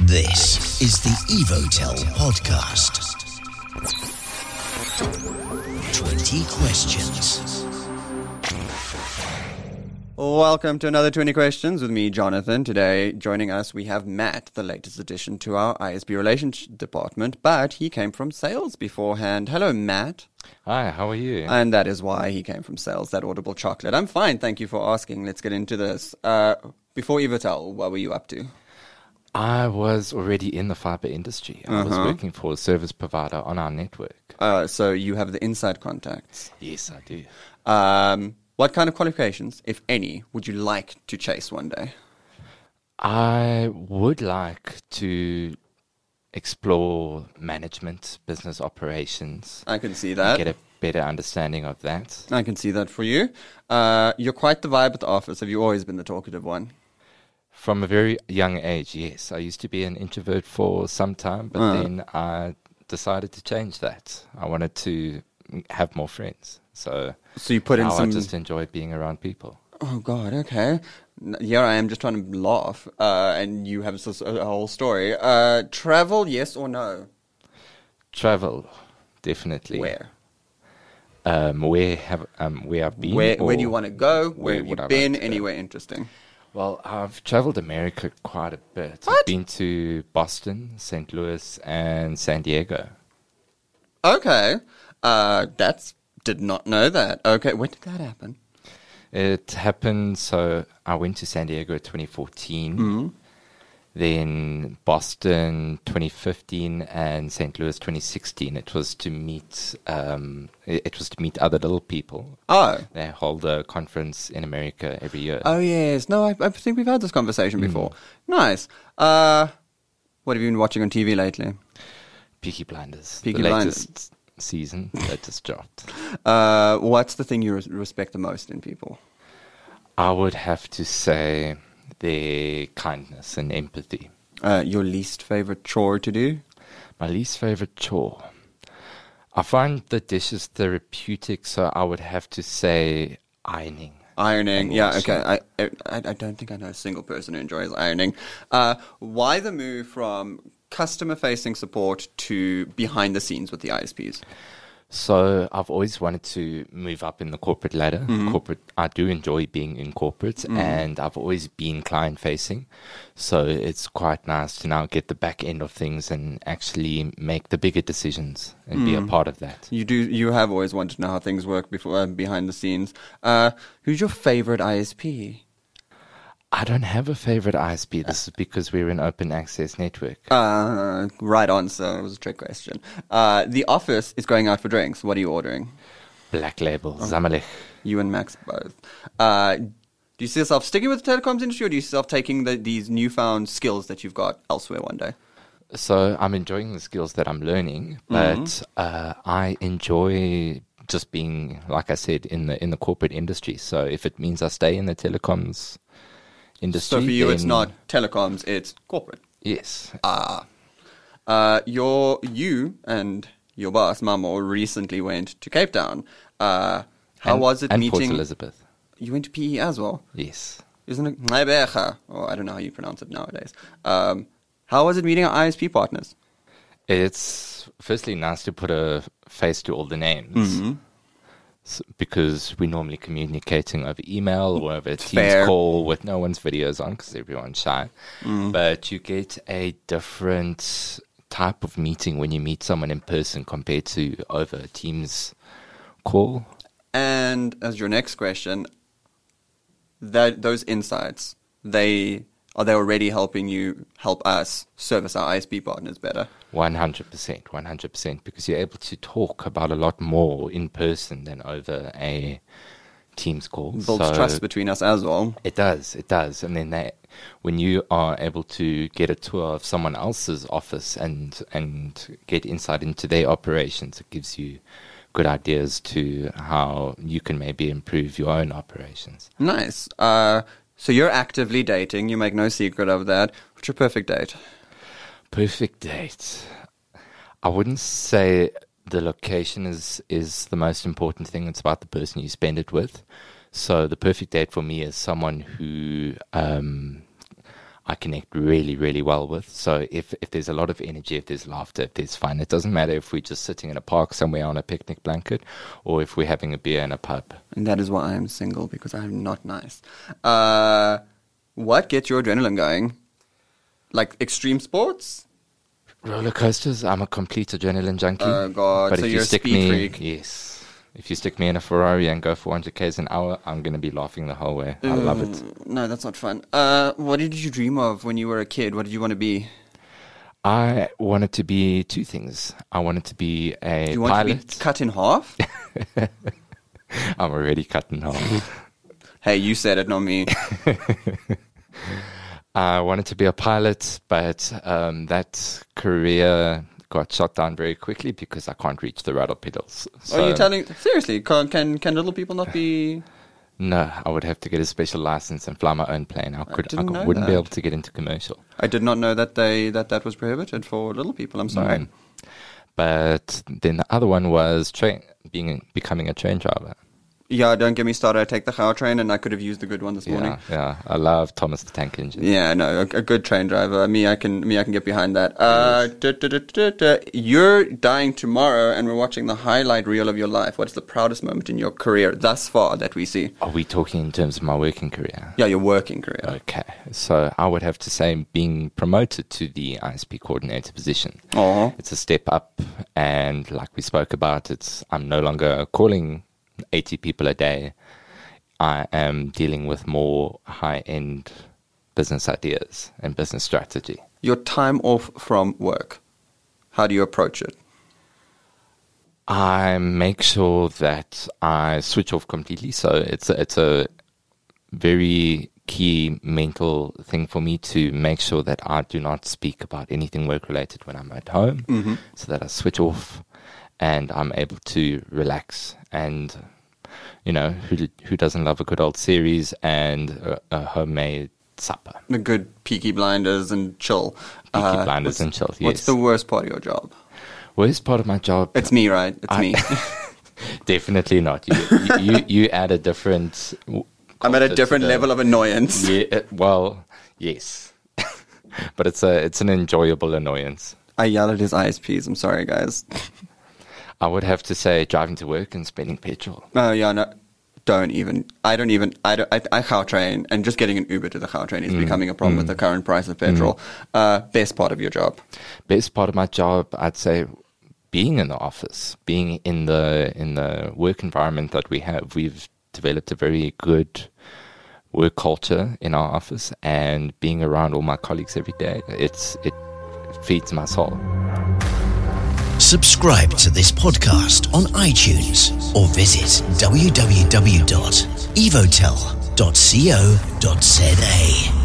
This is the Evotel podcast. 20 questions. Welcome to another 20 Questions with me, Jonathan. Today, joining us, we have Matt, the latest addition to our ISB relations department, but he came from sales beforehand. Hello, Matt. Hi, how are you? And that is why he came from sales, that audible chocolate. I'm fine, thank you for asking. Let's get into this. Before Evotel, what were you up to? I was already in the fiber industry. I was working for a service provider on our network. So you have the inside contacts. Yes, I do. What kind of qualifications, if any, would you like to chase one day? I would like to explore management, business operations. I can see that. Get a better understanding of that. I can see that for you. You're quite the vibe at the office. Have you always been the talkative one? From a very young age, yes. I used to be an introvert for some time, but then I decided to change that. I wanted to have more friends. So you put in now some... I just enjoy being around people. Oh, God, okay. Here I am just trying to laugh, and you have a whole story. Travel, yes or no? Travel, definitely. Where? Where I've been. Where do you want to go? Where have you would I been? like to go? Anywhere interesting? Well, I've traveled America quite a bit. What? I've been to Boston, St. Louis, and San Diego. Okay. Did not know that. Okay, when did that happen? It happened, so I went to San Diego in 2014, then Boston 2015, and St. Louis 2016. It was to meet other little people. Oh. They hold a conference in America every year. Oh, yes. No, I think we've had this conversation before. Nice. What have you been watching on TV lately? Peaky Blinders. Peaky the Blinders. latest season that just dropped. What's the thing you respect the most in people? I would have to say their kindness and empathy. Your least favorite chore to do? My least favorite chore. I find the dishes therapeutic, so I would have to say ironing. Ironing, And yeah, washing. okay. I don't think I know a single person who enjoys ironing. Why the move from customer-facing support to behind the scenes with the ISPs? So I've always wanted to move up in the corporate ladder. I do enjoy being in corporate, and I've always been client-facing. So it's quite nice to now get the back end of things and actually make the bigger decisions and be a part of that. You have always wanted to know how things work before behind the scenes. Who's your favorite ISP? I don't have a favorite ISP. This is because we're an open access network. Right answer. It was a trick question. The office is going out for drinks. What are you ordering? Black Label, Zamalek. You and Max both. Do you see yourself sticking with the telecoms industry, or do you see yourself taking these newfound skills that you've got elsewhere one day? So I'm enjoying the skills that I'm learning, but I enjoy just being, like I said, in the corporate industry. So if it means I stay in the telecoms industry, So for you, then it's not telecoms, it's corporate. Yes. You and your boss, Mamo, recently went to Cape Town. How was it and meeting? Port Elizabeth. You went to PE as well? Yes. Isn't it? Oh, I don't know how you pronounce it nowadays. How was it meeting our ISP partners? It's firstly nice to put a face to all the names. Because we're normally communicating over email or over a Teams Fair. call with no one's videos on because everyone's shy. But you get a different type of meeting when you meet someone in person compared to over a Teams call. And as your next question, those insights, are they already help us service our ISP partners better? 100%, because you're able to talk about a lot more in person than over a Teams call. Builds trust between us as well. It does. And then when you are able to get a tour of someone else's office and get insight into their operations, it gives you good ideas to how you can maybe improve your own operations. Nice. So you're actively dating. You make no secret of that. What's your perfect date? Perfect date. I wouldn't say the location is the most important thing. It's about the person you spend it with. So the perfect date for me is someone who I I connect really, really well with. So if there's a lot of energy, if there's laughter, if there's fun, it doesn't matter if we're just sitting in a park somewhere on a picnic blanket or if we're having a beer in a pub. And that is why I am single, because I am not nice. What gets your adrenaline going? Like extreme sports? Roller coasters. I'm a complete adrenaline junkie. Oh, God. But So if you're you a stick speed me, freak. Yes. If you stick me in a Ferrari and go 400 k's an hour, I'm going to be laughing the whole way. I love it. No, that's not fun. What did you dream of when you were a kid? What did you want to be? I wanted to be two things. I wanted to be a You want pilot. to be cut in half? I'm already cut in half. Hey, you said it, not me. I wanted to be a pilot, but that career got shot down very quickly because I can't reach the rudder pedals. So, Are you telling... Seriously, can little people not be... no, I would have to get a special license and fly my own plane. I wouldn't be able to get into commercial. I did not know that that was prohibited for little people. I'm sorry. But then the other one was becoming a train driver. Yeah, don't get me started. I take the Gautrain train, and I could have used the good one this morning. Yeah, I love Thomas the Tank Engine. Yeah, no, a good train driver. I can get behind that. You're dying tomorrow, and we're watching the highlight reel of your life. What's the proudest moment in your career thus far that we see? Are we talking in terms of my working career? Yeah, your working career. Okay, so I would have to say being promoted to the ISP coordinator position. Oh, It's a step up, and like we spoke about, I'm no longer calling 80 people a day. I am dealing with more high-end business ideas and business strategy. your time off from work. How do you approach it? I make sure that I switch off completely. So it's a very key mental thing for me to make sure that I do not speak about anything work-related when I'm at home, so that I switch off and I'm able to relax. And, you know, who doesn't love a good old series and a homemade supper? The good Peaky Blinders and chill. Peaky Blinders and chill, yes. What's the worst part of your job? Worst part of my job? It's me, right? It's me. Definitely not. You add a different... I'm at a different level of annoyance. Yeah, well, yes. But it's an enjoyable annoyance. I yell at his ISPs. I'm sorry, guys. I would have to say driving to work and spending petrol. Oh, yeah, no. I Gautrain, and just getting an Uber to the Gautrain is becoming a problem with the current price of petrol. Best part of your job? Best part of my job, I'd say, being in the office, being in the work environment that we have. We've developed a very good work culture in our office, and being around all my colleagues every day, it feeds my soul. Subscribe to this podcast on iTunes or visit www.evotel.co.za.